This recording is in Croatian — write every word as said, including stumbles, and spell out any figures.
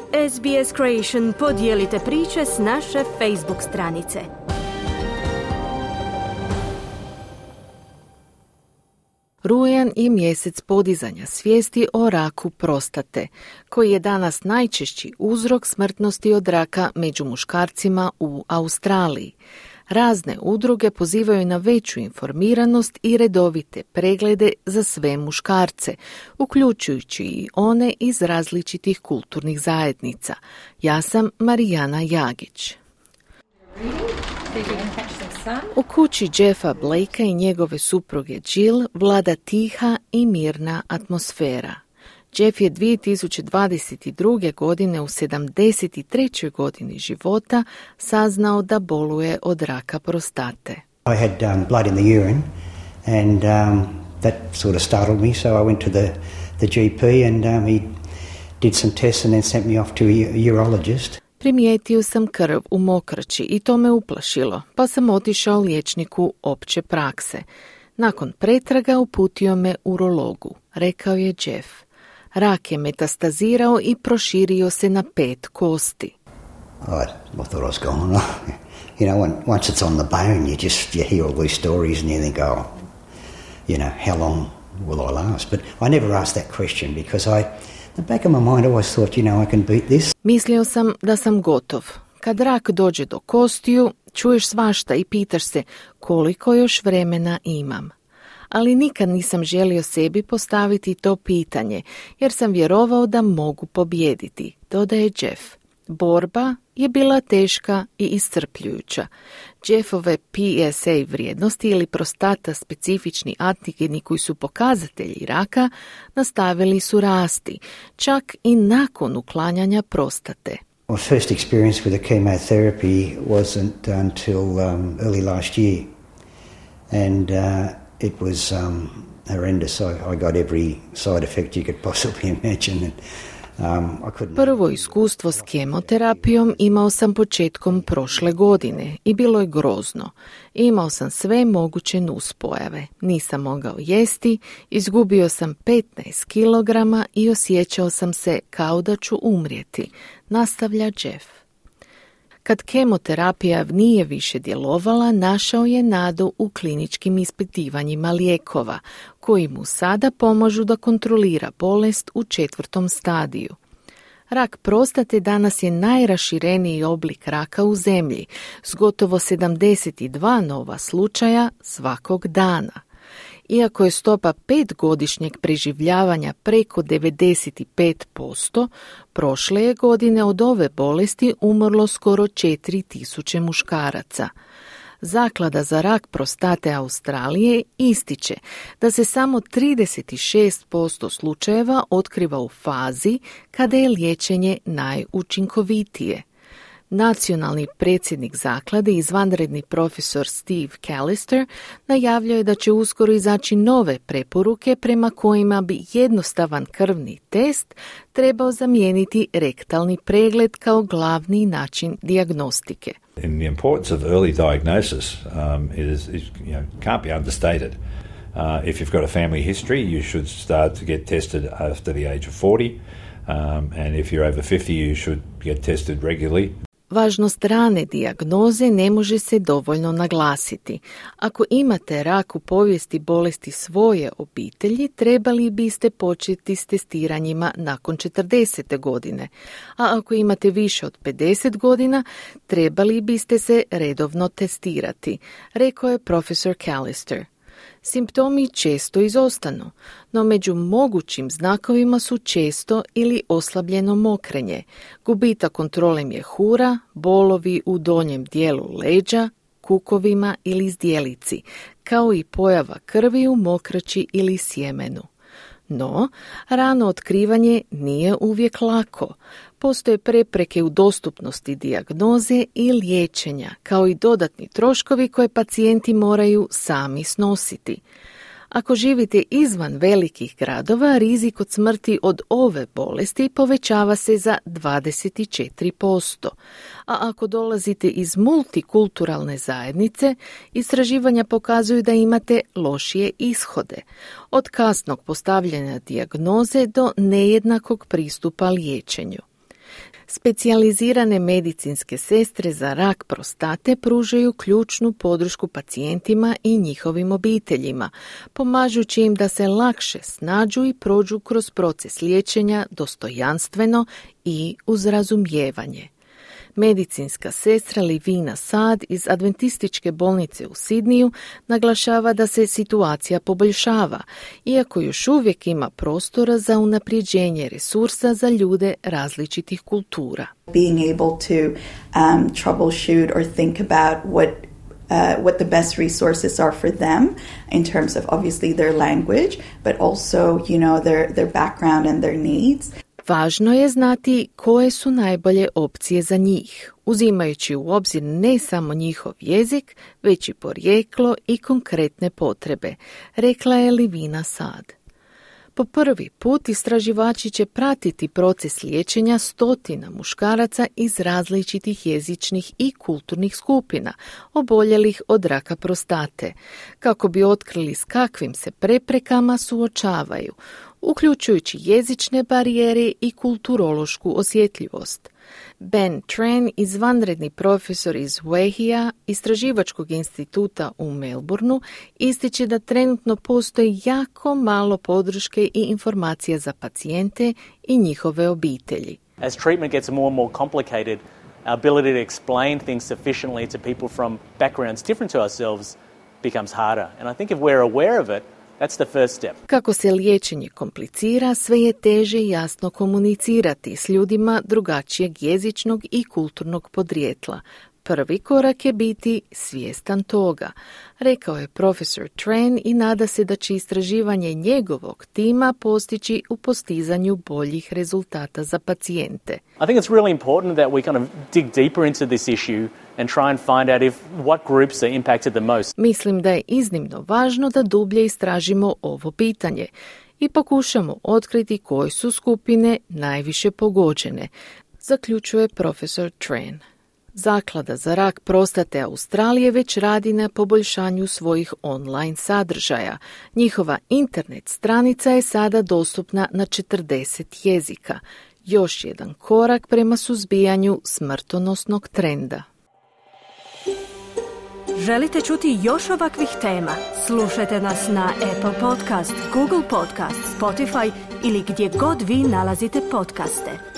S B S Creation podijelite priče s naše Facebook stranice. Rujan je mjesec podizanja svijesti o raku prostate, koji je danas najčešći uzrok smrtnosti od raka među muškarcima u Australiji. Razne udruge pozivaju na veću informiranost i redovite preglede za sve muškarce, uključujući i one iz različitih kulturnih zajednica. Ja sam Marijana Jagić. U kući Jeffa Blakea i njegove supruge Jill vlada tiha i mirna atmosfera. Jeff je dvije tisuće dvadeset druge. godine u sedamdeset trećoj godini života saznao da boluje od raka prostate. I had um, blood in the urine and um, that sort of startled me, so I went to the, the G P and um, he did some tests and then sent me off to a urologist. Primijetio sam krv u mokraći i to me uplašilo, pa sam otišao liječniku opće prakse. Nakon pretraga uputio me urologu, rekao je Jeff. Rak je metastazirao i proširio se na pet kosti. I, I thought I was gone. You know, when, once it's on the bone, you just you hear all these stories and you think, oh, you know, how long will I last? But I never asked that question because I, in the back of my mind, I always thought, you know, I can beat this. Mislio sam da sam gotov. Kad rak dođe do kostiju, čuješ svašta i pitaš se koliko još vremena imam. Ali nikad nisam želio sebi postaviti to pitanje, jer sam vjerovao da mogu pobijediti, dodaje Jeff. Borba je bila teška i iscrpljujuća. Jeffove P S A vrijednosti ili prostata specifični antigeni koji su pokazatelji raka nastavili su rasti, čak i nakon uklanjanja prostate. My first experience with the chemotherapy wasn't until um, early last year and uh, it was um, horrendous. I, I got every side effect you could possibly imagine. And, um, I couldn't... Prvo iskustvo s kemoterapijom imao sam početkom prošle godine i bilo je grozno. Imao sam sve moguće nuspojave. Nisam mogao jesti, izgubio sam petnaest kilograma i osjećao sam se kao da ću umrijeti, nastavlja Jeff. Kad kemoterapija nije više djelovala, našao je nadu u kliničkim ispitivanjima lijekova, koji mu sada pomažu da kontrolira bolest u četvrtom stadiju. Rak prostate danas je najrašireniji oblik raka u zemlji, s gotovo sedamdeset dva nova slučaja svakog dana. Iako je stopa petgodišnjeg preživljavanja preko devedeset pet posto, prošle je godine od ove bolesti umrlo skoro četiri tisuće muškaraca. Zaklada za rak prostate Australije ističe da se samo trideset šest posto slučajeva otkriva u fazi kada je liječenje najučinkovitije. Nacionalni predsjednik zaklade, izvanredni profesor Steve Callister, najavljuje da će uskoro izaći nove preporuke prema kojima bi jednostavan krvni test trebao zamijeniti rektalni pregled kao glavni način dijagnostike. And the importance of early diagnosis um, is, is you know, can't be understated. Uh, if you've got a family history, you should start to get tested after the age of forty, um, and if you're over fifty, you should get tested regularly. Važnost rane dijagnoze ne može se dovoljno naglasiti. Ako imate rak u povijesti bolesti svoje obitelji, trebali biste početi s testiranjima nakon četrdesete godine. A ako imate više od pedeset godina, trebali biste se redovno testirati, rekao je profesor Callister. Simptomi često izostanu, no među mogućim znakovima su često ili oslabljeno mokrenje, gubitak kontrole mjehura, bolovi u donjem dijelu leđa, kukovima ili zdjelici, kao i pojava krvi u mokraći ili sjemenu. No, rano otkrivanje nije uvijek lako. Postoje prepreke u dostupnosti dijagnoze i liječenja, kao i dodatni troškovi koje pacijenti moraju sami snositi. Ako živite izvan velikih gradova, rizik od smrti od ove bolesti povećava se za dvadeset četiri posto. A ako dolazite iz multikulturalne zajednice, istraživanja pokazuju da imate lošije ishode. Od kasnog postavljanja dijagnoze do nejednakog pristupa liječenju. Specijalizirane medicinske sestre za rak prostate pružaju ključnu podršku pacijentima i njihovim obiteljima, pomažući im da se lakše snađu i prođu kroz proces liječenja dostojanstveno i uz razumijevanje. Medicinska sestra Livina Sad iz Adventističke bolnice u Sidniju naglašava da se situacija poboljšava, iako još uvijek ima prostora za unapređenje resursa za ljude različitih kultura. Being able to um, troubleshoot or think about what Uh, what the best resources are for them in terms of obviously their language, but also, you know, their, their background and their needs. Važno je znati koje su najbolje opcije za njih, uzimajući u obzir ne samo njihov jezik, već i porijeklo i konkretne potrebe, rekla je Livina Sad. Po prvi put istraživači će pratiti proces liječenja stotina muškaraca iz različitih jezičnih i kulturnih skupina, oboljelih od raka prostate, kako bi otkrili s kakvim se preprekama suočavaju, uključujući jezične barijere i kulturološku osjetljivost. Ben Tran, izvanredni profesor iz Wehija, istraživačkog instituta u Melbourneu, ističe da trenutno postoji jako malo podrške i informacija za pacijente i njihove obitelji. As treatment gets more and more complicated, our ability to explain things sufficiently to people from backgrounds different to ourselves becomes harder. And I think if we're aware of it, that's the first step. Kako se liječenje komplicira, sve je teže jasno komunicirati s ljudima drugačijeg jezičnog i kulturnog podrijetla. Prvi korak je biti svjestan toga, rekao je profesor Tran i nada se da će istraživanje njegovog tima postići u postizanju boljih rezultata za pacijente. I think it's really important that we kind of dig deeper into this issue and try and find out if what groups are impacted the most. Mislim da je iznimno važno da dublje istražimo ovo pitanje i pokušamo otkriti koje su skupine najviše pogođene, zaključuje profesor Tran. Zaklada za rak prostate Australije već radi na poboljšanju svojih online sadržaja. Njihova internet stranica je sada dostupna na četrdeset jezika. Još jedan korak prema suzbijanju smrtonosnog trenda. Želite čuti još ovakvih tema? Slušajte nas na Apple Podcast, Google Podcast, Spotify ili gdje god vi nalazite podcaste.